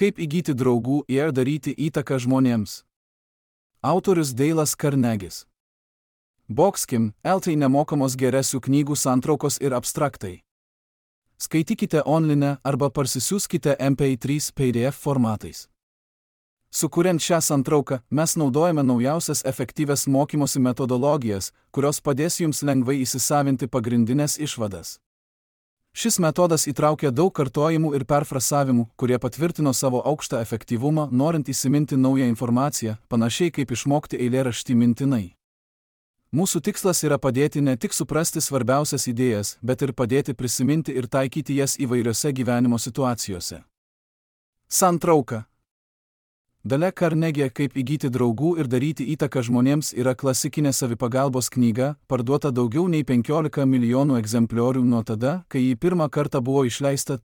Kaip įgyti draugų ir daryti įtaką žmonėms. Autorius Deilas Karnegis. Boxkim, LT nemokamos geresių knygų santraukos ir abstraktai. Skaitykite online arba parsisiųskite MP3 PDF formatais. Sukuriant šią santrauką, mes naudojame naujausias efektyvias mokymosi metodologijas, kurios padės jums lengvai įsisavinti pagrindinės išvadas. Šis metodas įtraukia daug kartojimų ir perfrasavimų, kurie patvirtino savo aukštą efektyvumą, norint įsiminti naują informaciją, panašiai kaip išmokti eilėraštį mintinai. Mūsų tikslas yra padėti ne tik suprasti svarbiausias idėjas, bet ir padėti prisiminti ir taikyti jas įvairiose gyvenimo situacijose. Santrauka. Dalia Karnegė Kaip įgyti draugų ir daryti įtaką žmonėms yra klasikinė savipagalbos knyga, parduota daugiau nei 15 milijonų egzempliorių nuo tada, kai ji pirmą kartą buvo išleista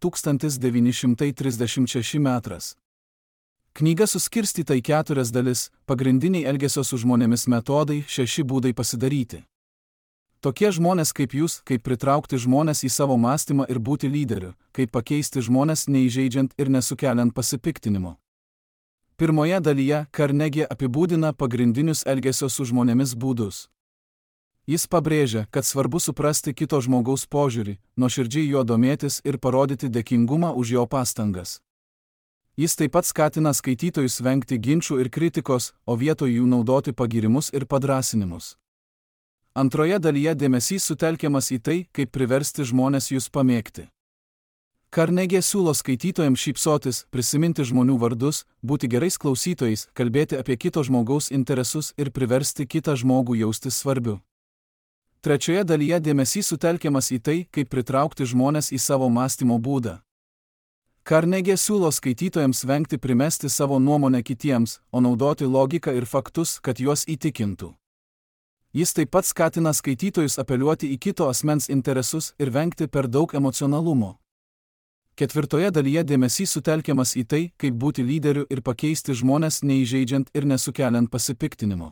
1936 metais. Knyga suskirstyta į 4 dalis: pagrindiniai elgesio su žmonėmis metodai, 6 būdai pasidaryti. Tokie žmonės kaip jūs, kaip pritraukti žmonės į savo mąstymą ir būti lyderiu, kaip pakeisti žmonės neįžeidžiant ir nesukeliant pasipiktinimo. Pirmoje dalyje Karnegė apibūdina pagrindinius elgesio su žmonėmis būdus. Jis pabrėžia, kad svarbu suprasti kito žmogaus požiūrį, nuoširdžiai juo domėtis ir parodyti dėkingumą už jo pastangas. Jis taip pat skatina skaitytojus vengti ginčų ir kritikos, o vietoj jų naudoti pagirimus ir padrąsinimus. Antroje dalyje dėmesys sutelkiamas į tai, kaip priversti žmones jus pamėgti. Karnegė siūlo skaitytojams šypsotis, prisiminti žmonių vardus, būti gerais klausytojais, kalbėti apie kito žmogaus interesus ir priversti kitą žmogų jaustis svarbiu. Trečioje dalyje dėmesys sutelkiamas į tai, kaip pritraukti žmones į savo mąstymo būdą. Karnegė siūlo skaitytojams vengti primesti savo nuomonę kitiems, o naudoti logiką ir faktus, kad juos įtikintų. Jis taip pat skatina skaitytojus apeliuoti į kito asmens interesus ir vengti per daug emocionalumo. Ketvirtoje dalyje dėmesys sutelkiamas į tai, kaip būti lyderiu ir pakeisti žmones neįžeidžiant ir nesukeliant pasipiktinimo.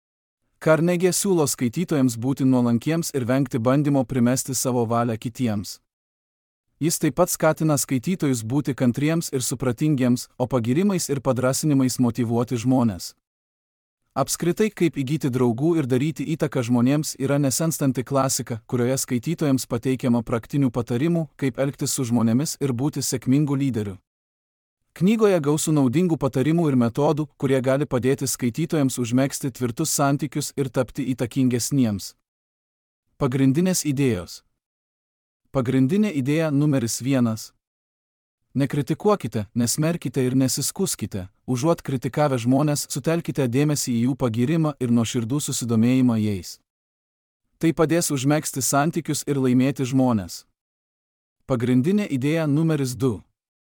Karnegė siūlo skaitytojams būti nuolankiems ir vengti bandymo primesti savo valią kitiems. Jis taip pat skatina skaitytojus būti kantriems ir supratingiems, o pagirimais ir padrąsinimais motyvuoti žmones. Apskritai, kaip įgyti draugų ir daryti įtaką žmonėms yra nesenstanti klasika, kurioje skaitytojams pateikiama praktinių patarimų, kaip elgtis su žmonėmis ir būti sėkmingu lyderiu. Knygoje gausu naudingų patarimų ir metodų, kurie gali padėti skaitytojams užmegzti tvirtus santykius ir tapti įtakingesniems. Pagrindinės idėjos. Pagrindinė idėja numeris 1. Nekritikuokite, nesmerkite ir nesiskuskite, užuot kritikavę žmonės, sutelkite dėmesį į jų pagirimą ir nuoširdų susidomėjimą jais. Tai padės užmegzti santykius ir laimėti žmones. Pagrindinė idėja numeris 2.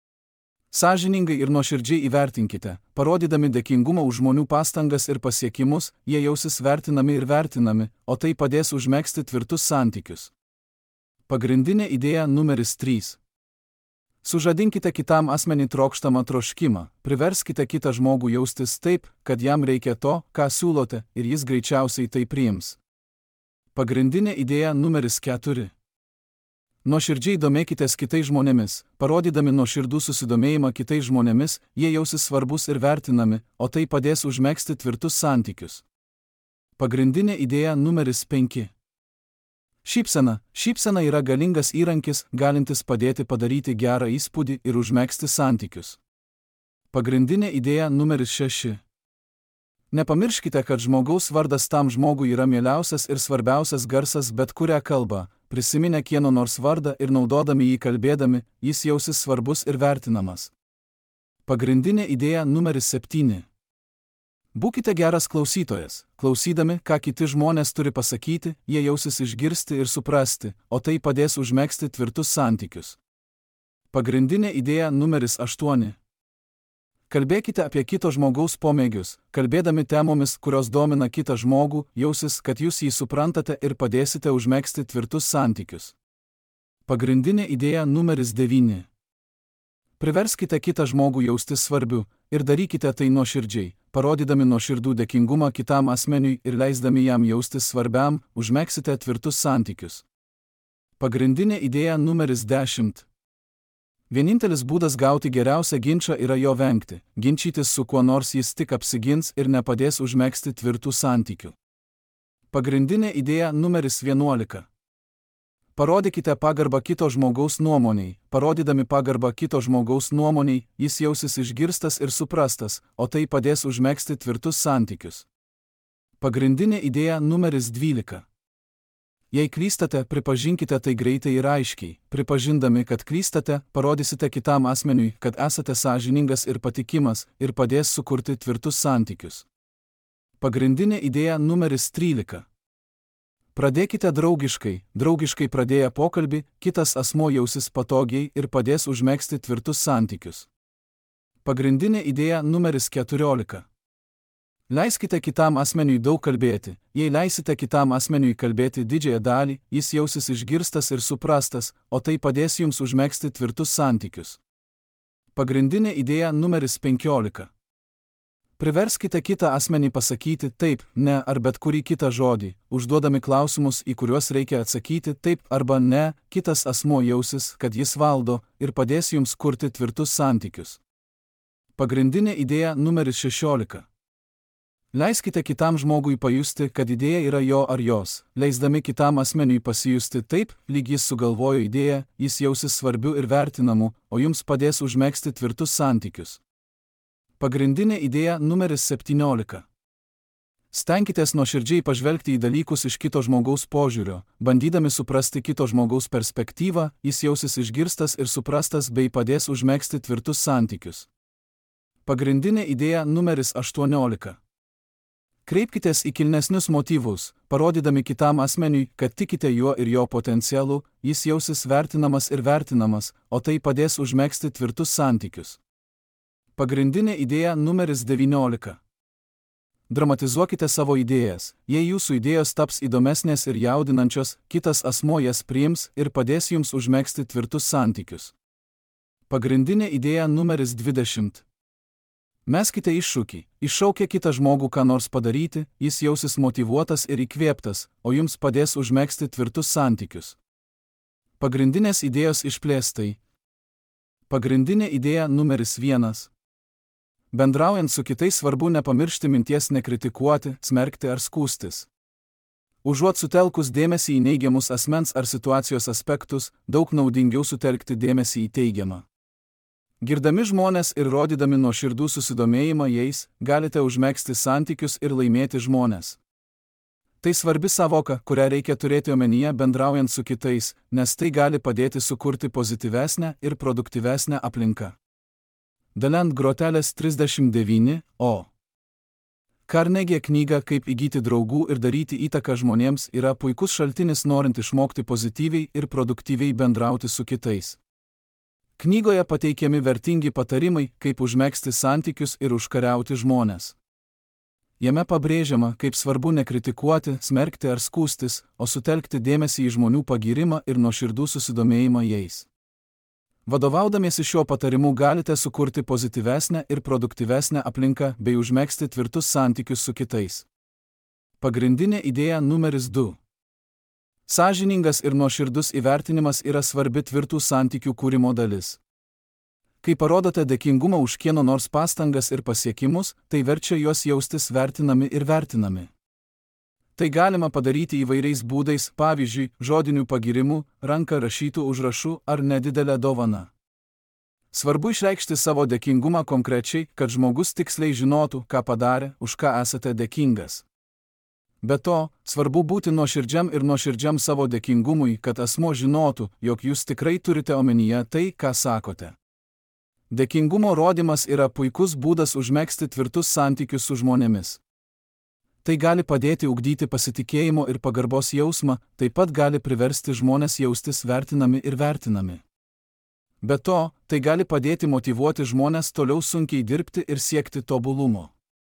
Sąžiningai ir nuoširdžiai įvertinkite, parodydami dėkingumą už žmonių pastangas ir pasiekimus, jie jausis vertinami ir vertinami, o tai padės užmegzti tvirtus santykius. Pagrindinė idėja numeris 3. Sužadinkite kitam asmenį trokštamą troškimą, priverskite kitą žmogų jaustis taip, kad jam reikia to, ką siūlote, ir jis greičiausiai tai priims. Pagrindinė idėja numeris 4. Nuoširdžiai domėkitės kitais žmonėmis, parodydami nuoširdų susidomėjimą kitais žmonėmis, jie jausis svarbus ir vertinami, o tai padės užmegzti tvirtus santykius. Pagrindinė idėja numeris 5. Šypsena yra galingas įrankis, galintis padėti padaryti gerą įspūdį ir užmegzti santykius. Pagrindinė idėja numeris 6. Nepamirškite, kad žmogaus vardas tam žmogui yra mieliausias ir svarbiausias garsas bet kurią kalbą. Prisiminę kieno nors vardą ir naudodami jį kalbėdami, jis jausis svarbus ir vertinamas. Pagrindinė idėja numeris 7. Būkite geras klausytojas. Klausydami, ką kiti žmonės turi pasakyti, jie jausis išgirsti ir suprasti, o tai padės užmegzti tvirtus santykius. Pagrindinė idėja numeris 8. Kalbėkite apie kito žmogaus pomėgius, kalbėdami temomis, kurios domina kitą žmogų, jausis, kad jūs jį suprantate ir padėsite užmegzti tvirtus santykius. Pagrindinė idėja numeris 9. Priverskite kitą žmogų jaustis svarbiu ir darykite tai nuoširdžiai, parodydami nuoširdų dėkingumą kitam asmeniui ir leisdami jam jaustis svarbiam, užmegsite tvirtus santykius. Pagrindinė idėja numeris 10. Vienintelis būdas gauti geriausią ginčą yra jo vengti, ginčytis su kuo nors jis tik apsigins ir nepadės užmegzti tvirtų santykių. Pagrindinė idėja numeris 11. Parodykite pagarbą kito žmogaus nuomoniai. Parodydami pagarbą kito žmogaus nuomoniai, jis jausis išgirstas ir suprastas, o tai padės užmegzti tvirtus santykius. Pagrindinė idėja numeris 12. Jei klystate, pripažinkite tai greitai ir aiškiai. Pripažindami, kad klystate, parodysite kitam asmeniui, kad esate sąžiningas ir patikimas ir padės sukurti tvirtus santykius. Pagrindinė idėja numeris 13. Pradėkite draugiškai pradėję pokalbį, kitas asmuo jausis patogiai ir padės užmegzti tvirtus santykius. Pagrindinė idėja numeris 14. Leiskite kitam asmeniui daug kalbėti. Jei leisite kitam asmeniui kalbėti didžiąją dalį, jis jausis išgirstas ir suprastas, o tai padės jums užmegzti tvirtus santykius. Pagrindinė idėja numeris 15. Priverskite kitą asmenį pasakyti taip, ne ar bet kurį kitą žodį, užduodami klausimus, į kuriuos reikia atsakyti taip arba ne, kitas asmuo jausis, kad jis valdo ir padės jums kurti tvirtus santykius. Pagrindinė idėja numeris 16. Leiskite kitam žmogui pajusti, kad idėja yra jo ar jos. Leisdami kitam asmeniui pasijusti taip, lyg jis sugalvojo idėją, jis jausis svarbiu ir vertinamu, o jums padės užmegzti tvirtus santykius. Pagrindinė idėja numeris 17. Stenkitės nuoširdžiai pažvelgti į dalykus iš kito žmogaus požiūrio. Bandydami suprasti kito žmogaus perspektyvą, jis jausis išgirstas ir suprastas bei padės užmegzti tvirtus santykius. Pagrindinė idėja numeris 18. Kreipkitės į kilnesnius motyvus, parodydami kitam asmeniui, kad tikite juo ir jo potencialu, jis jausis vertinamas ir vertinamas, o tai padės užmegzti tvirtus santykius. Pagrindinė idėja numeris 19. Dramatizuokite savo idėjas. Jei jūsų idėjos taps įdomesnės ir jaudinančios, kitas asmuo jas priims ir padės jums užmegzti tvirtus santykius. Pagrindinė idėja numeris 20. Meskite iššūkį, iššaukę kitą žmogų ką nors padaryti, jis jausis motyvuotas ir įkvėptas, o jums padės užmegzti tvirtus santykius. Pagrindinės idėjos išplėstai. Pagrindinė idėja numeris 1. Bendraujant su kitais svarbu nepamiršti minties nekritikuoti, smerkti ar skųstis. Užuot sutelkus dėmesį į neigiamus asmens ar situacijos aspektus, daug naudingiau sutelkti dėmesį į teigiamą. Girdami žmonės ir rodydami nuoširdų susidomėjimą jais, galite užmegzti santykius ir laimėti žmones. Tai svarbi savoka, kurią reikia turėti omenyje bendraujant su kitais, nes tai gali padėti sukurti pozityvesnę ir produktyvesnę aplinką. Dalent grotelės 39, o. Carnegie knyga Kaip įgyti draugų ir daryti įtaką žmonėms yra puikus šaltinis norint išmokti pozityviai ir produktyviai bendrauti su kitais. Knygoje pateikiami vertingi patarimai, kaip užmegzti santykius ir užkariauti žmones. Jame pabrėžiama, kaip svarbu nekritikuoti, smerkti ar skųstis, o sutelkti dėmesį į žmonių pagyrimą ir nuoširdų susidomėjimą jais. Vadovaudamiesi šiuo patarimu galite sukurti pozityvesnę ir produktyvesnę aplinką bei užmegzti tvirtus santykius su kitais. Pagrindinė idėja numeris 2. Sąžiningas ir nuoširdus įvertinimas yra svarbi tvirtų santykių kūrimo dalis. Kai parodote dėkingumą už kieno nors pastangas ir pasiekimus, tai verčia juos jaustis vertinami ir vertinami. Tai galima padaryti įvairiais būdais, pavyzdžiui, žodiniu pagyrimu, ranka rašytų užrašų ar nedidelę dovaną. Svarbu išreikšti savo dėkingumą konkrečiai, kad žmogus tiksliai žinotų, ką padarė, už ką esate dėkingas. Be to, svarbu būti nuoširdžiam savo dėkingumui, kad asmuo žinotų, jog jūs tikrai turite omenyje tai, ką sakote. Dėkingumo rodymas yra puikus būdas užmegzti tvirtus santykius su žmonėmis. Tai gali padėti ugdyti pasitikėjimo ir pagarbos jausmą, taip pat gali priversti žmones jaustis vertinami ir vertinami. Be to, tai gali padėti motyvuoti žmones toliau sunkiai dirbti ir siekti tobulumo.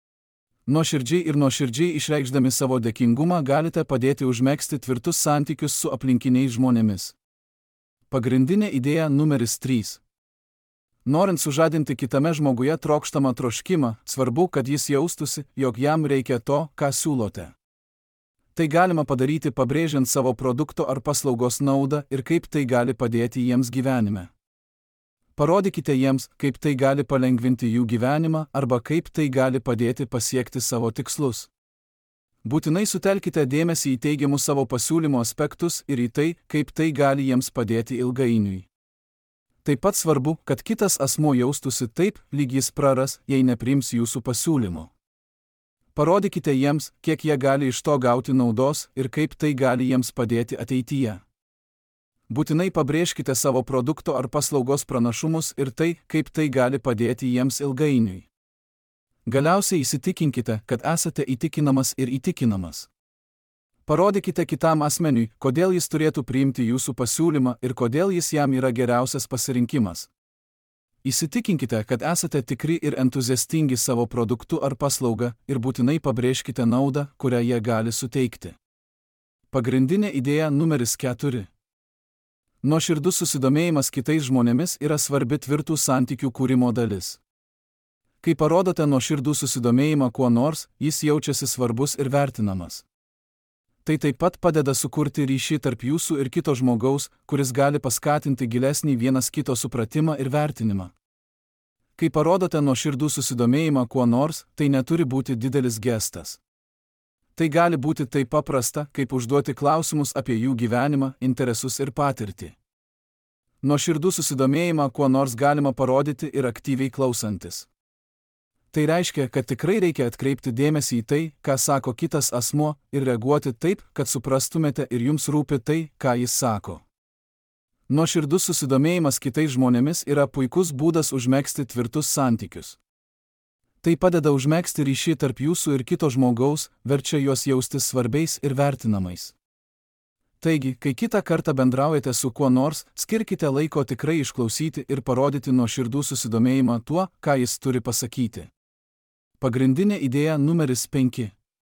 Nuoširdžiai išreikšdami savo dėkingumą galite padėti užmegzti tvirtus santykius su aplinkiniais žmonėmis. Pagrindinė idėja numeris 3. Norint sužadinti kitame žmoguje trokštamą troškimą, svarbu, kad jis jaustųsi, jog jam reikia to, ką siūlote. Tai galima padaryti pabrėžiant savo produkto ar paslaugos naudą ir kaip tai gali padėti jiems gyvenime. Parodykite jiems, kaip tai gali palengvinti jų gyvenimą arba kaip tai gali padėti pasiekti savo tikslus. Būtinai sutelkite dėmesį į teigiamus savo pasiūlymo aspektus ir į tai, kaip tai gali jiems padėti ilgainiui. Taip pat svarbu, kad kitas asmuo jaustųsi taip, lyg jis praras, jei nepriims jūsų pasiūlymo. Parodykite jiems, kiek jie gali iš to gauti naudos ir kaip tai gali jiems padėti ateityje. Būtinai pabrėžkite savo produkto ar paslaugos pranašumus ir tai, kaip tai gali padėti jiems ilgainiui. Galiausiai įsitikinkite, kad esate įtikinamas ir įtikinamas. Parodykite kitam asmeniui, kodėl jis turėtų priimti jūsų pasiūlymą ir kodėl jis jam yra geriausias pasirinkimas. Įsitikinkite, kad esate tikri ir entuziastingi savo produktu ar paslauga ir būtinai pabrėžkite naudą, kurią jie gali suteikti. Pagrindinė idėja numeris 4. Nuoširdus susidomėjimas kitais žmonėmis yra svarbi tvirtų santykių kūrimo dalis. Kai parodote nuoširdų susidomėjimą kuo nors, jis jaučiasi svarbus ir vertinamas. Tai taip pat padeda sukurti ryšį tarp jūsų ir kito žmogaus, kuris gali paskatinti gilesnį vienas kito supratimą ir vertinimą. Kai parodote nuoširdų susidomėjimą kuo nors, tai neturi būti didelis gestas. Tai gali būti taip paprasta, kaip užduoti klausimus apie jų gyvenimą, interesus ir patirtį. Nuoširdų susidomėjimą kuo nors galima parodyti ir aktyviai klausantis. Tai reiškia, kad tikrai reikia atkreipti dėmesį į tai, ką sako kitas asmuo, ir reaguoti taip, kad suprastumėte ir jums rūpi tai, ką jis sako. Nuoširdus susidomėjimas kitais žmonėmis yra puikus būdas užmegzti tvirtus santykius. Tai padeda užmegzti ryšį tarp jūsų ir kito žmogaus, verčia juos jaustis svarbiais ir vertinamais. Taigi, kai kitą kartą bendraujate su kuo nors, skirkite laiko tikrai išklausyti ir parodyti nuoširdų susidomėjimą tuo, ką jis turi pasakyti. Pagrindinė idėja numeris 5.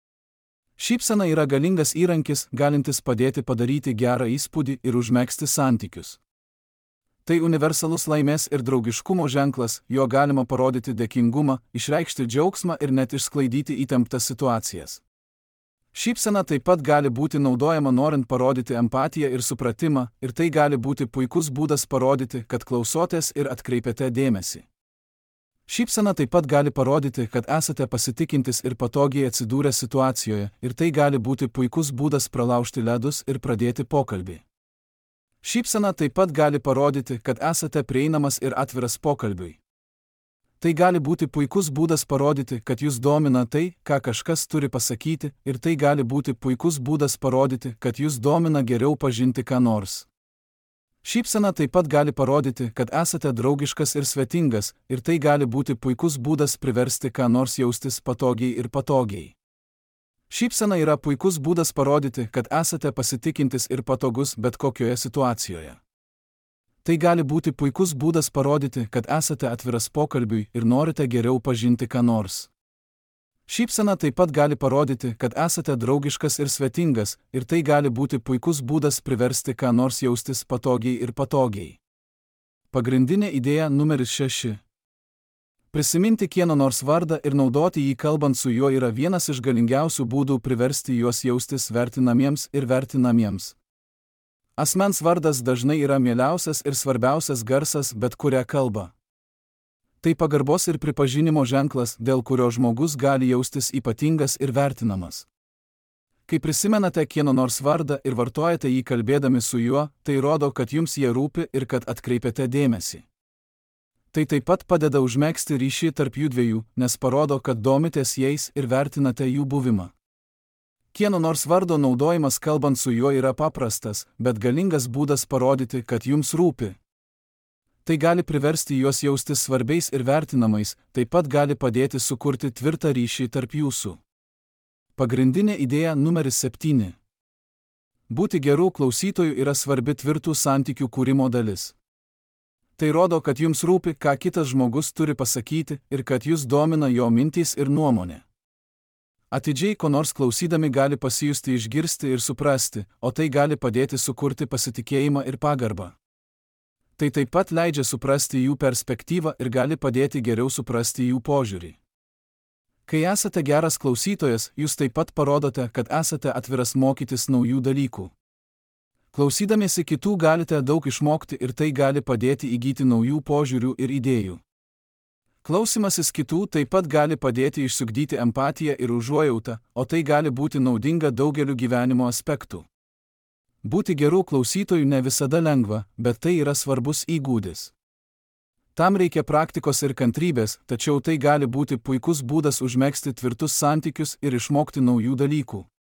Šypsena yra galingas įrankis, galintis padėti padaryti gerą įspūdį ir užmegzti santykius. Tai universalus laimės ir draugiškumo ženklas, juo galima parodyti dėkingumą, išreikšti džiaugsmą ir net išsklaidyti įtemptas situacijas. Šypsena taip pat gali būti naudojama norint parodyti empatiją ir supratimą, ir tai gali būti puikus būdas parodyti, kad klausotės ir atkreipiate dėmesį. Šypsena taip pat gali parodyti, kad esate pasitikintis ir patogiai atsidūrę situacijoje, ir tai gali būti puikus būdas pralaužti ledus ir pradėti pokalbį. Šypsena taip pat gali parodyti, kad esate prieinamas ir atviras pokalbiui. Tai gali būti puikus būdas parodyti, kad jūs domina tai, ką kažkas turi pasakyti, ir tai gali būti puikus būdas parodyti, kad jūs domina geriau pažinti ką nors. Šypsena taip pat gali parodyti, kad esate draugiškas ir svetingas, ir tai gali būti puikus būdas priversti ką nors jaustis patogiai ir patogiai. Šypsena yra puikus būdas parodyti, kad esate pasitikintis ir patogus bet kokioje situacijoje. Tai gali būti puikus būdas parodyti, kad esate atviras pokalbiui ir norite geriau pažinti ką nors. Šypsena taip pat gali parodyti, kad esate draugiškas ir svetingas, ir tai gali būti puikus būdas priversti ką nors jaustis patogiai ir patogiai. Pagrindinė idėja numeris 6. Prisiminti kieno nors vardą ir naudoti jį kalbant su juo yra vienas iš galingiausių būdų priversti juos jaustis vertinamiems ir vertinamiems. Asmens vardas dažnai yra mieliausias ir svarbiausias garsas bet kurią kalbą. Tai pagarbos ir pripažinimo ženklas, dėl kurio žmogus gali jaustis ypatingas ir vertinamas. Kai prisimenate kieno nors vardą ir vartojate jį kalbėdami su juo, tai rodo, kad jums jie rūpi ir kad atkreipiate dėmesį. Tai taip pat padeda užmegzti ryšį tarp jų dviejų, nes parodo, kad domitės jais ir vertinate jų buvimą. Kieno nors vardo naudojimas kalbant su juo yra paprastas, bet galingas būdas parodyti, kad jums rūpi. Tai gali priversti juos jaustis svarbiais ir vertinamais, taip pat gali padėti sukurti tvirtą ryšį tarp jūsų. Pagrindinė idėja numeris 7. Būti gerų klausytojų yra svarbi tvirtų santykių kūrimo dalis. Tai rodo, kad jums rūpi, ką kitas žmogus turi pasakyti ir kad jūs domina jo mintys ir nuomonė. Atidžiai ko nors klausydami gali pasijusti išgirsti ir suprasti, o tai gali padėti sukurti pasitikėjimą ir pagarbą. Tai taip pat leidžia suprasti jų perspektyvą ir gali padėti geriau suprasti jų požiūrį. Kai esate geras klausytojas, jūs taip pat parodote, kad esate atviras mokytis naujų dalykų. Klausydamiesi kitų galite daug išmokti ir tai gali padėti įgyti naujų požiūrių ir idėjų. Klausymasis kitų taip pat gali padėti išsiugdyti empatiją ir užuojautą, o tai gali būti naudinga daugeliu gyvenimo aspektų. Būti gerų klausytojų ne visada lengva, bet tai yra svarbus įgūdis. Tam reikia praktikos ir kantrybės, tačiau tai gali būti puikus būdas užmegzti tvirtus santykius ir išmokti naujų dalykų.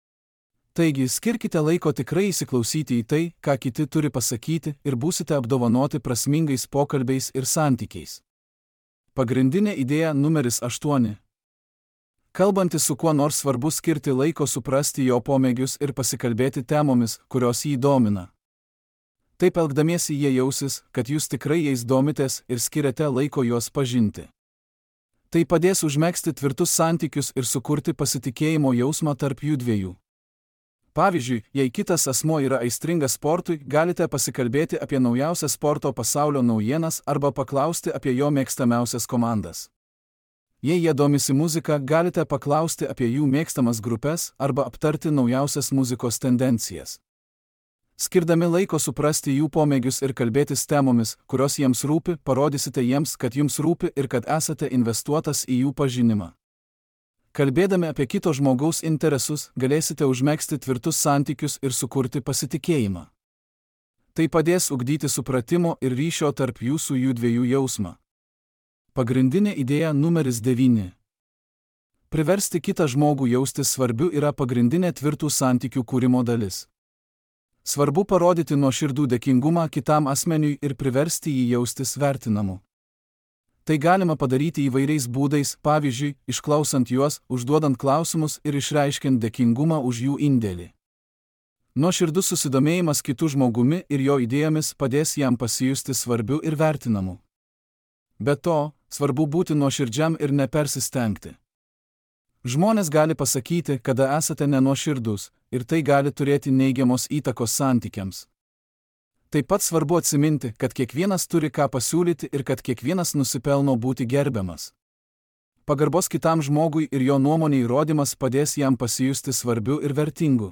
Taigi, skirkite laiko tikrai įsiklausyti į tai, ką kiti turi pasakyti, ir būsite apdovanoti prasmingais pokalbiais ir santykiais. Pagrindinė idėja numeris 8. Kalbantis su kuo nors svarbu skirti laiko suprasti jo pomėgius ir pasikalbėti temomis, kurios jį domina. Taip elgdamiesi jie jausis, kad jūs tikrai jais domitės ir skiriate laiko juos pažinti. Tai padės užmegzti tvirtus santykius ir sukurti pasitikėjimo jausmą tarp jų dviejų. Pavyzdžiui, jei kitas asmuo yra aistringas sportui, galite pasikalbėti apie naujausias sporto pasaulio naujienas arba paklausti apie jo mėgstamiausias komandas. Jei jie domisi muzika, galite paklausti apie jų mėgstamas grupes arba aptarti naujausias muzikos tendencijas. Skirdami laiko suprasti jų pomėgius ir kalbėtis temomis, kurios jiems rūpi, parodysite jiems, kad jums rūpi ir kad esate investuotas į jų pažinimą. Kalbėdami apie kito žmogaus interesus, galėsite užmegzti tvirtus santykius ir sukurti pasitikėjimą. Tai padės ugdyti supratimo ir ryšio tarp jūsų jų dviejų jausmą. Pagrindinė idėja numeris 9. Priversti kitą žmogų jaustis svarbiu yra pagrindinė tvirtų santykių kūrimo dalis. Svarbu parodyti nuoširdų dėkingumą kitam asmeniui ir priversti jį jaustis vertinamu. Tai galima padaryti įvairiais būdais, pavyzdžiui, išklausant juos, užduodant klausimus ir išreiškiant dėkingumą už jų indėlį. Nuoširdus susidomėjimas kitų žmogumi ir jo idėjomis padės jam pasijusti svarbiu ir vertinamu. Be to, svarbu būti nuoširdžiam ir nepersistengti. Žmonės gali pasakyti, kada esate nenuoširdus, ir tai gali turėti neigiamos įtakos santykiams. Taip pat svarbu atsiminti, kad kiekvienas turi ką pasiūlyti ir kad kiekvienas nusipelno būti gerbiamas. Pagarbos kitam žmogui ir jo nuomonei įrodymas padės jam pasijusti svarbiu ir vertingu.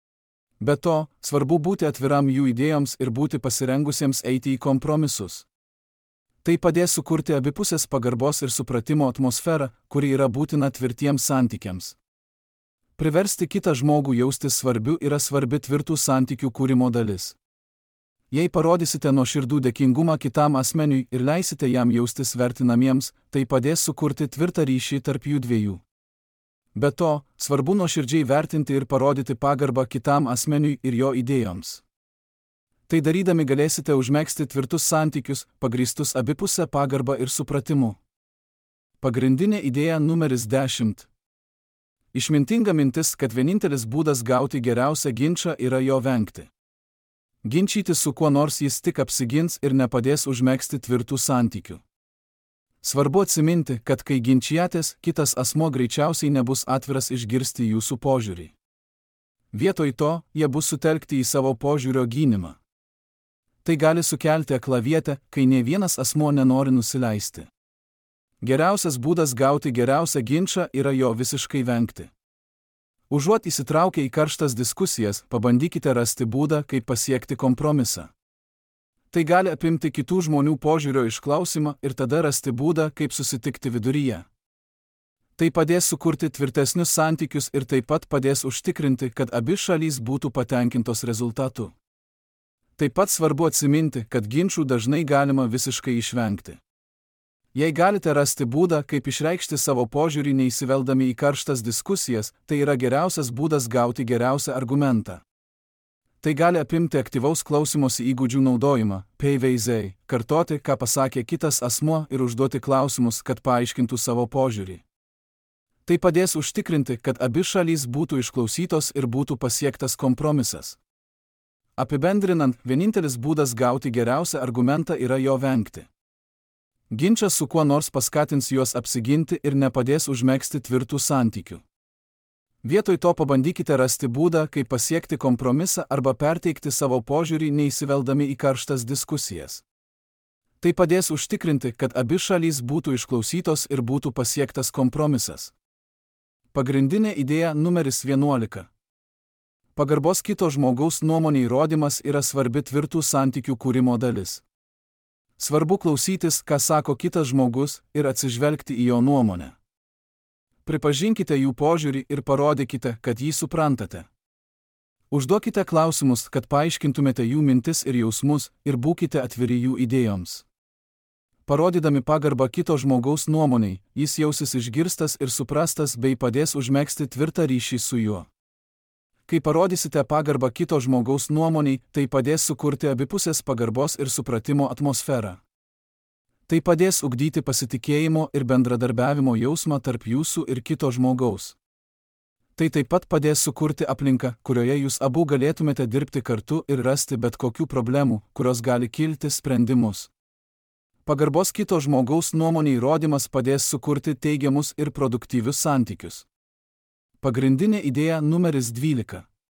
Be to, svarbu būti atviram jų idėjoms ir būti pasirengusiems eiti į kompromisus. Tai padės sukurti abipusės pagarbos ir supratimo atmosferą, kuri yra būtina tvirtiems santykiams. Priversti kitą žmogų jaustis svarbiu yra svarbi tvirtų santykių kūrimo dalis. Jei parodysite nuoširdų dėkingumą kitam asmeniui ir leisite jam jaustis vertinamiems, tai padės sukurti tvirtą ryšį tarp jų dviejų. Be to, svarbu nuoširdžiai vertinti ir parodyti pagarbą kitam asmeniui ir jo idėjoms. Tai darydami galėsite užmegzti tvirtus santykius, pagrįstus abipusę pagarbą ir supratimu. Pagrindinė idėja numeris 10. Išmintinga mintis, kad vienintelis būdas gauti geriausią ginčą yra jo vengti. Ginčytis su kuo nors jis tik apsigins ir nepadės užmegzti tvirtų santykių. Svarbu atsiminti, kad kai ginčijatės, kitas asmuo greičiausiai nebus atviras išgirsti jūsų požiūrį. Vietoj to, jie bus sutelkti į savo požiūrio gynimą. Tai gali sukelti aklavietę, kai nė vienas asmuo nenori nusileisti. Geriausias būdas gauti geriausią ginčą yra jo visiškai vengti. Užuot įsitraukę į karštas diskusijas, pabandykite rasti būdą, kaip pasiekti kompromisą. Tai gali apimti kitų žmonių požiūrio išklausimą ir tada rasti būdą, kaip susitikti viduryje. Tai padės sukurti tvirtesnius santykius ir taip pat padės užtikrinti, kad abi šalys būtų patenkintos rezultatu. Taip pat svarbu atsiminti, kad ginčų dažnai galima visiškai išvengti. Jei galite rasti būdą, kaip išreikšti savo požiūrį neįsiveldami į karštas diskusijas, tai yra geriausias būdas gauti geriausią argumentą. Tai gali apimti aktyvaus klausymosi įgūdžių naudojimą, PVZ, kartoti, ką pasakė kitas asmuo ir užduoti klausimus, kad paaiškintų savo požiūrį. Tai padės užtikrinti, kad abi šalys būtų išklausytos ir būtų pasiektas kompromisas. Apibendrinant, vienintelis būdas gauti geriausią argumentą yra jo vengti. Ginčas su kuo nors paskatins juos apsiginti ir nepadės užmegzti tvirtų santykių. Vietoj to pabandykite rasti būdą, kaip pasiekti kompromisą arba perteikti savo požiūrį neįsiveldami į karštas diskusijas. Tai padės užtikrinti, kad abi šalys būtų išklausytos ir būtų pasiektas kompromisas. Pagrindinė idėja numeris 11. Pagarbos kito žmogaus nuomonei įrodymas yra svarbi tvirtų santykių kūrimo dalis. Svarbu klausytis, ką sako kitas žmogus, ir atsižvelgti į jo nuomonę. Pripažinkite jų požiūrį ir parodykite, kad jį suprantate. Užduokite klausimus, kad paaiškintumėte jų mintis ir jausmus, ir būkite atviri jų idėjoms. Parodydami pagarbą kito žmogaus nuomoniai, jis jausis išgirstas ir suprastas bei padės užmegzti tvirtą ryšį su juo. Kai parodysite pagarbą kito žmogaus nuomoniai, tai padės sukurti abipusės pagarbos ir supratimo atmosferą. Tai padės ugdyti pasitikėjimo ir bendradarbiavimo jausmą tarp jūsų ir kito žmogaus. Tai taip pat padės sukurti aplinką, kurioje jūs abu galėtumėte dirbti kartu ir rasti bet kokių problemų, kurios gali kilti, sprendimus. Pagarbos kito žmogaus nuomonei įrodymas padės sukurti teigiamus ir produktyvius santykius. Pagrindinė idėja numeris 12.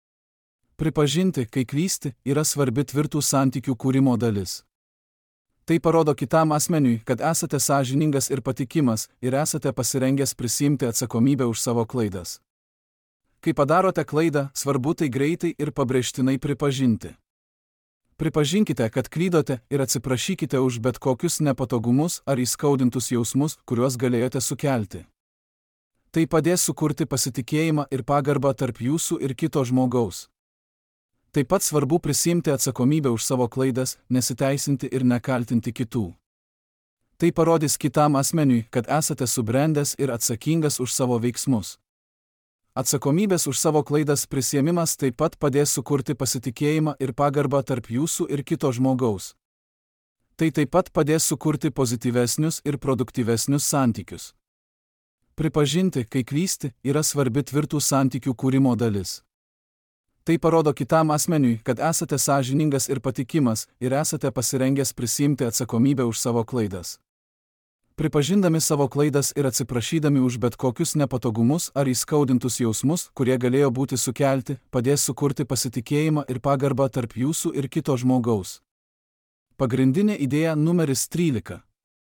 Pripažinti, kai klysti, yra svarbi tvirtų santykių kūrimo dalis. Tai parodo kitam asmeniui, kad esate sąžiningas ir patikimas ir esate pasirengęs prisiimti atsakomybę už savo klaidas. Kai padarote klaidą, svarbu tai greitai ir pabrėžtinai pripažinti. Pripažinkite, kad klydote ir atsiprašykite už bet kokius nepatogumus ar įskaudintus jausmus, kuriuos galėjote sukelti. Tai padės sukurti pasitikėjimą ir pagarbą tarp jūsų ir kito žmogaus. Taip pat svarbu prisiimti atsakomybę už savo klaidas, nesiteisinti ir nekaltinti kitų. Tai parodys kitam asmeniui, kad esate subrendęs ir atsakingas už savo veiksmus. Atsakomybės už savo klaidas prisiėmimas taip pat padės sukurti pasitikėjimą ir pagarbą tarp jūsų ir kito žmogaus. Tai taip pat padės sukurti pozityvesnius ir produktyvesnius santykius. Pripažinti, kai klysti, yra svarbi tvirtų santykių kūrimo dalis. Tai parodo kitam asmeniui, kad esate sąžiningas ir patikimas ir esate pasirengęs prisiimti atsakomybę už savo klaidas. Pripažindami savo klaidas ir atsiprašydami už bet kokius nepatogumus ar įskaudintus jausmus, kurie galėjo būti sukelti, padės sukurti pasitikėjimą ir pagarbą tarp jūsų ir kito žmogaus. Pagrindinė idėja numeris 13.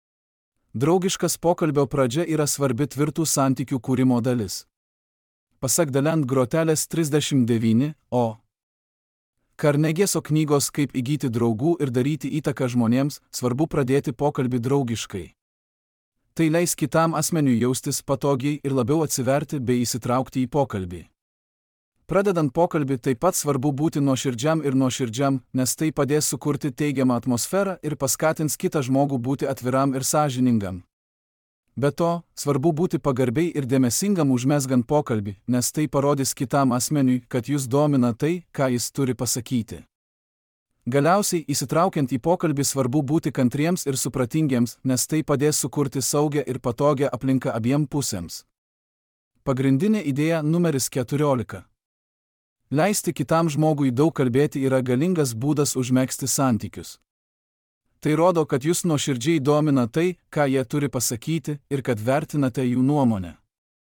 Draugiškas pokalbio pradžia yra svarbi tvirtų santykių kūrimo dalis. Pasak Delent Grotelės 39, o. Karnegieso knygos Kaip įgyti draugų ir daryti įtaką žmonėms, svarbu pradėti pokalbį draugiškai. Tai leis kitam asmeniui jaustis patogiai ir labiau atsiverti bei įsitraukti į pokalbį. Pradedant pokalbį taip pat svarbu būti nuoširdžiam ir nuoširdžiam, nes tai padės sukurti teigiamą atmosferą ir paskatins kitą žmogų būti atviram ir sąžiningam. Be to, svarbu būti pagarbiai ir dėmesingam užmezgant pokalbį, nes tai parodys kitam asmeniui, kad jūs domina tai, ką jis turi pasakyti. Galiausiai, įsitraukiant į pokalbį svarbu būti kantriems ir supratingiems, nes tai padės sukurti saugią ir patogią aplinką abiem pusėms. Pagrindinė idėja numeris 14. Leisti kitam žmogui daug kalbėti yra galingas būdas užmegzti santykius. Tai rodo, kad jūs nuoširdžiai domina tai, ką jie turi pasakyti ir kad vertinate jų nuomonę.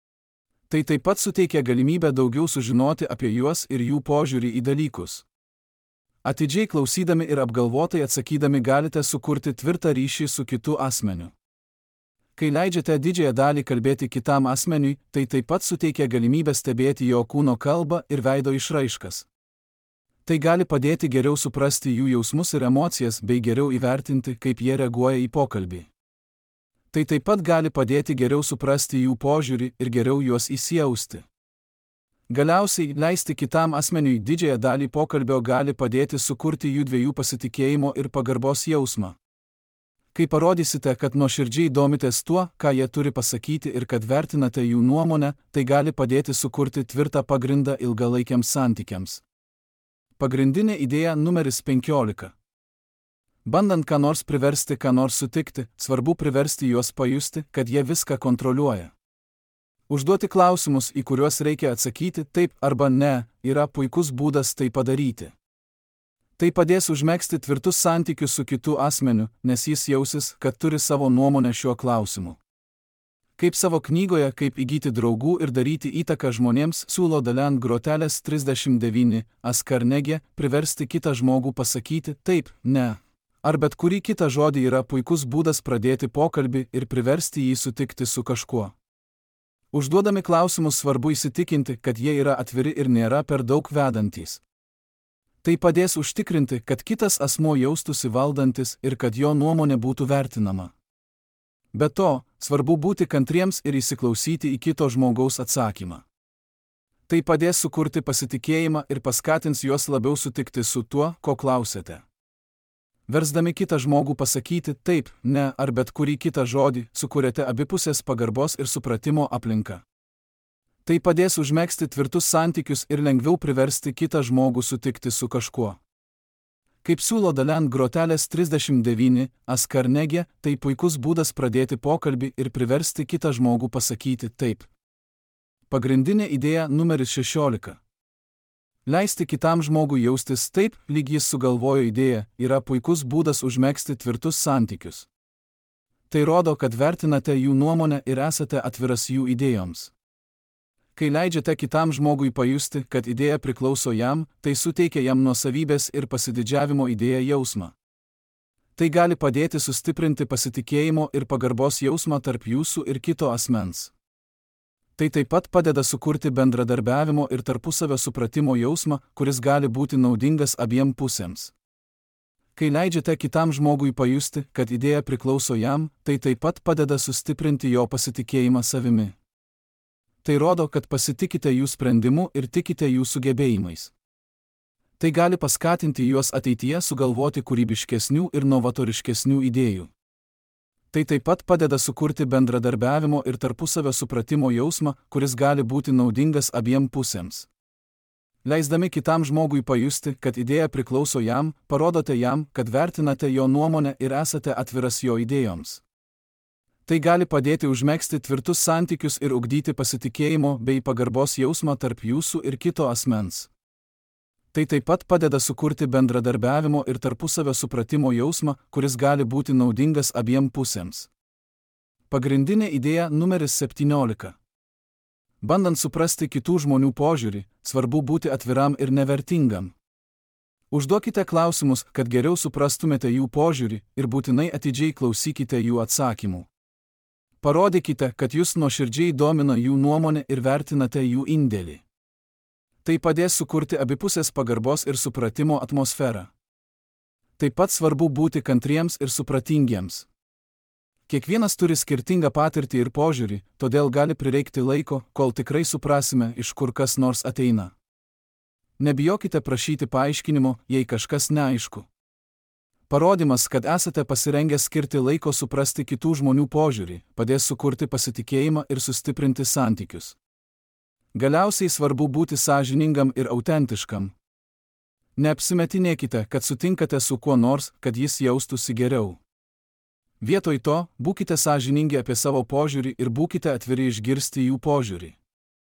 Tai taip pat suteikia galimybę daugiau sužinoti apie juos ir jų požiūrį į dalykus. Atidžiai klausydami ir apgalvotai atsakydami galite sukurti tvirtą ryšį su kitu asmeniu. Kai leidžiate didžiąją dalį kalbėti kitam asmeniui, tai taip pat suteikia galimybę stebėti jo kūno kalbą ir veido išraiškas. Tai gali padėti geriau suprasti jų jausmus ir emocijas bei geriau įvertinti, kaip jie reaguoja į pokalbį. Tai taip pat gali padėti geriau suprasti jų požiūrį ir geriau juos įsijausti. Galiausiai, leisti kitam asmeniui didžiąją dalį pokalbio gali padėti sukurti jų dviejų pasitikėjimo ir pagarbos jausmą. Kai parodysite, kad nuoširdžiai domitės tuo, ką jie turi pasakyti ir kad vertinate jų nuomonę, tai gali padėti sukurti tvirtą pagrindą ilgalaikiams santykiams. Pagrindinė idėja numeris 15. Bandant ką nors priversti, ką nors sutikti, svarbu priversti juos pajusti, kad jie viską kontroliuoja. Užduoti klausimus, į kuriuos reikia atsakyti taip arba ne, yra puikus būdas tai padaryti. Tai padės užmegzti tvirtus santykius su kitu asmeniu, nes jis jausis, kad turi savo nuomonę šiuo klausimu. Kaip savo knygoje Kaip įgyti draugų ir daryti įtaką žmonėms siūlo Delent Grotelės 39, Carnegie, priversti kitą žmogų pasakyti taip, ne. Ar bet kurį kitą žodį yra puikus būdas pradėti pokalbį ir priversti jį sutikti su kažkuo. Užduodami klausimus svarbu įsitikinti, kad jie yra atviri ir nėra per daug vedantys. Tai padės užtikrinti, kad kitas asmuo jaustųsi valdantis ir kad jo nuomonė būtų vertinama. Be to, svarbu būti kantriems ir įsiklausyti į kito žmogaus atsakymą. Tai padės sukurti pasitikėjimą ir paskatins juos labiau sutikti su tuo, ko klausėte. Versdami kitą žmogų pasakyti taip, ne ar bet kurį kitą žodį, sukuriate abipusės pagarbos ir supratimo aplinką. Tai padės užmegzti tvirtus santykius ir lengviau priversti kitą žmogų sutikti su kažkuo. Kaip siūlo Dalen Grotelės 39, Carnegie, tai puikus būdas pradėti pokalbį ir priversti kitą žmogų pasakyti taip. Pagrindinė idėja numeris 16. Leisti kitam žmogui jaustis taip, lyg jis sugalvojo idėją, yra puikus būdas užmegzti tvirtus santykius. Tai rodo, kad vertinate jų nuomonę ir esate atviras jų idėjoms. Kai leidžiate kitam žmogui pajusti, kad idėja priklauso jam, tai suteikia jam nuosavybės ir pasididžiavimo idėją jausmą. Tai gali padėti sustiprinti pasitikėjimo ir pagarbos jausmą tarp jūsų ir kito asmens. Tai taip pat padeda sukurti bendradarbiavimo ir tarpusavio supratimo jausmą, kuris gali būti naudingas abiem pusėms. Kai leidžiate kitam žmogui pajusti, kad idėja priklauso jam, tai taip pat padeda sustiprinti jo pasitikėjimą savimi. Tai rodo, kad pasitikite jų sprendimu ir tikite jų sugebėjimais. Tai gali paskatinti juos ateityje sugalvoti kūrybiškesnių ir novatoriškesnių idėjų. Tai taip pat padeda sukurti bendradarbiavimo ir tarpusavio supratimo jausmą, kuris gali būti naudingas abiem pusėms. Leisdami kitam žmogui pajusti, kad idėja priklauso jam, parodote jam, kad vertinate jo nuomonę ir esate atviras jo idėjoms. Tai gali padėti užmegzti tvirtus santykius ir ugdyti pasitikėjimo bei pagarbos jausmą tarp jūsų ir kito asmens. Tai taip pat padeda sukurti bendradarbiavimo ir tarpusavio supratimo jausmą, kuris gali būti naudingas abiem pusėms. Pagrindinė idėja numeris 17. Bandant suprasti kitų žmonių požiūrį, svarbu būti atviram ir nevertingam. Užduokite klausimus, kad geriau suprastumėte jų požiūrį ir būtinai atidžiai klausykite jų atsakymų. Parodykite, kad jūs nuoširdžiai domina jų nuomonė ir vertinate jų indėlį. Tai padės sukurti abipusės pagarbos ir supratimo atmosferą. Taip pat svarbu būti kantriems ir supratingiems. Kiekvienas turi skirtingą patirtį ir požiūrį, todėl gali prireikti laiko, kol tikrai suprasime, iš kur kas nors ateina. Nebijokite prašyti paaiškinimo, jei kažkas neaišku. Parodymas, kad esate pasirengę skirti laiko suprasti kitų žmonių požiūrį, padės sukurti pasitikėjimą ir sustiprinti santykius. Galiausiai svarbu būti sąžiningam ir autentiškam. Neapsimetinėkite, kad sutinkate su kuo nors, kad jis jaustųsi geriau. Vietoj to, būkite sąžiningi apie savo požiūrį ir būkite atviri išgirsti jų požiūrį.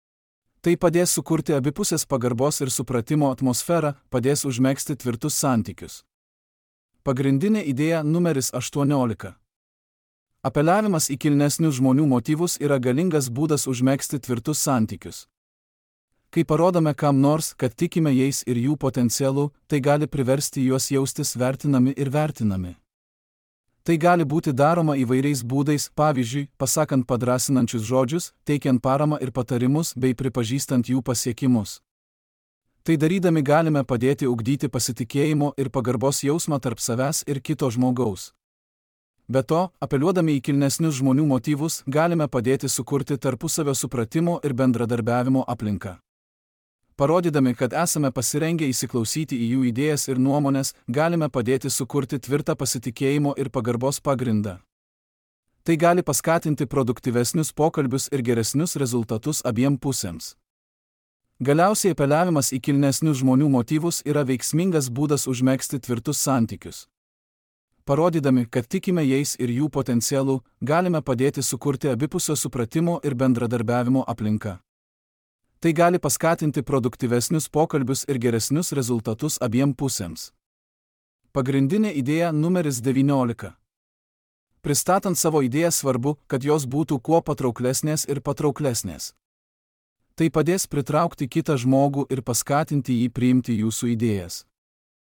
Tai padės sukurti abipusės pagarbos ir supratimo atmosferą, padės užmegzti tvirtus santykius. Pagrindinė idėja numeris 18. Apeliavimas į kilnesnius žmonių motyvus yra galingas būdas užmegzti tvirtus santykius. Kai parodome kam nors, kad tikime jais ir jų potencialu, tai gali priversti juos jaustis vertinami ir vertinami. Tai gali būti daroma įvairiais būdais, pavyzdžiui, pasakant padrasinančius žodžius, teikiant paramą ir patarimus bei pripažįstant jų pasiekimus. Tai darydami galime padėti ugdyti pasitikėjimo ir pagarbos jausmą tarp savęs ir kito žmogaus. Be to, apeliuodami į kilnesnius žmonių motyvus, galime padėti sukurti tarpusavio supratimo ir bendradarbiavimo aplinką. Parodydami, kad esame pasirengę įsiklausyti į jų idėjas ir nuomonės, galime padėti sukurti tvirtą pasitikėjimo ir pagarbos pagrindą. Tai gali paskatinti produktyvesnius pokalbius ir geresnius rezultatus abiem pusėms. Galiausiai apeliavimas į kilnesnius žmonių motyvus yra veiksmingas būdas užmegzti tvirtus santykius. Parodydami, kad tikime jais ir jų potencialu, galime padėti sukurti abipusio supratimo ir bendradarbiavimo aplinką. Tai gali paskatinti produktyvesnius pokalbius ir geresnius rezultatus abiem pusėms. Pagrindinė idėja numeris 19. Pristatant savo idėją svarbu, kad jos būtų kuo patrauklesnės ir patrauklesnės. Tai padės pritraukti kitą žmogų ir paskatinti jį priimti jūsų idėjas.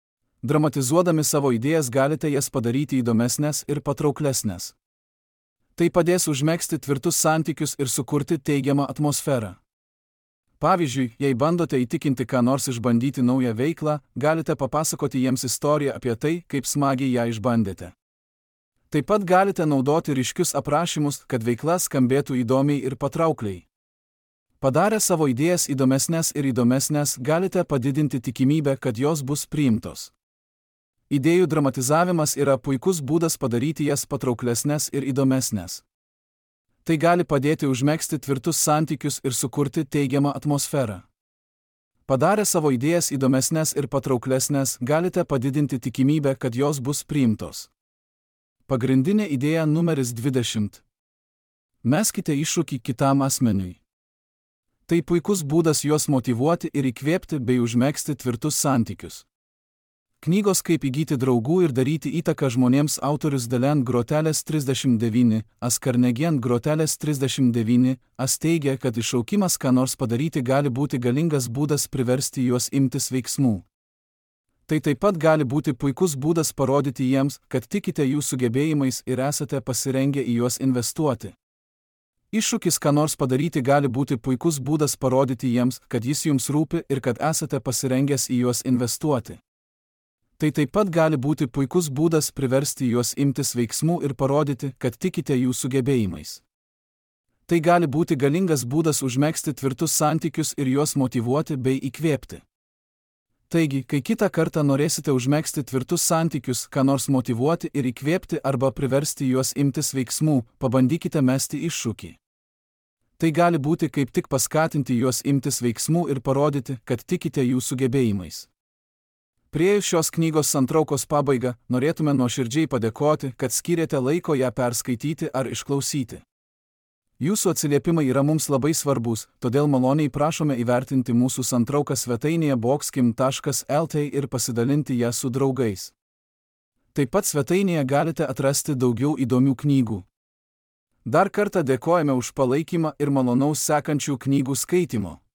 Dramatizuodami savo idėjas galite jas padaryti įdomesnės ir patrauklesnės. Tai padės užmegzti tvirtus santykius ir sukurti teigiamą atmosferą. Pavyzdžiui, jei bandote įtikinti ką nors išbandyti naują veiklą, galite papasakoti jiems istoriją apie tai, kaip smagiai ją išbandėte. Taip pat galite naudoti ryškius aprašymus, kad veikla skambėtų įdomiai ir patraukliai. Padarę savo idėjas įdomesnės, galite padidinti tikimybę, kad jos bus priimtos. Idėjų dramatizavimas yra puikus būdas padaryti jas patrauklesnės ir įdomesnės. Tai gali padėti užmegzti tvirtus santykius ir sukurti teigiamą atmosferą. Padarę savo idėjas įdomesnės ir patrauklesnės, galite padidinti tikimybę, kad jos bus priimtos. Pagrindinė idėja numeris 20. Meskite iššūkį kitam asmeniui. Tai puikus būdas juos motyvuoti ir įkvėpti bei užmegzti tvirtus santykius. Knygos Kaip įgyti draugų ir daryti įtaką žmonėms autorius Dalen Groteles 39, As Carnegie Groteles 39, As teigia, kad iššaukimas ką nors padaryti gali būti galingas būdas priversti juos imtis veiksmų. Tai taip pat gali būti puikus būdas parodyti jiems, kad tikite jų sugebėjimais ir esate pasirengę į juos investuoti. Iššūkis ką nors padaryti gali būti puikus būdas parodyti jiems, kad jis jums rūpi ir kad esate pasirengęs į juos investuoti. Tai taip pat gali būti puikus būdas priversti juos imtis veiksmų ir parodyti, kad tikite jų sugebėjimais. Tai gali būti galingas būdas užmegzti tvirtus santykius ir juos motyvuoti bei įkvėpti. Taigi, kai kitą kartą norėsite užmegzti tvirtus santykius, ką nors motyvuoti ir įkvėpti arba priversti juos imtis veiksmų, pabandykite mesti iššūkį. Tai gali būti kaip tik paskatinti juos imtis veiksmų ir parodyti, kad tikite jų sugebėjimais. Priėjus šios knygos santraukos pabaigą, norėtume nuoširdžiai padėkoti, kad skyrėte laiko ją perskaityti ar išklausyti. Jūsų atsiliepimai yra mums labai svarbus, todėl maloniai prašome įvertinti mūsų santrauką svetainėje boxkim.lt ir pasidalinti ją su draugais. Taip pat svetainėje galite atrasti daugiau įdomių knygų. Dar kartą dėkojame už palaikymą ir malonaus sekančių knygų skaitymo.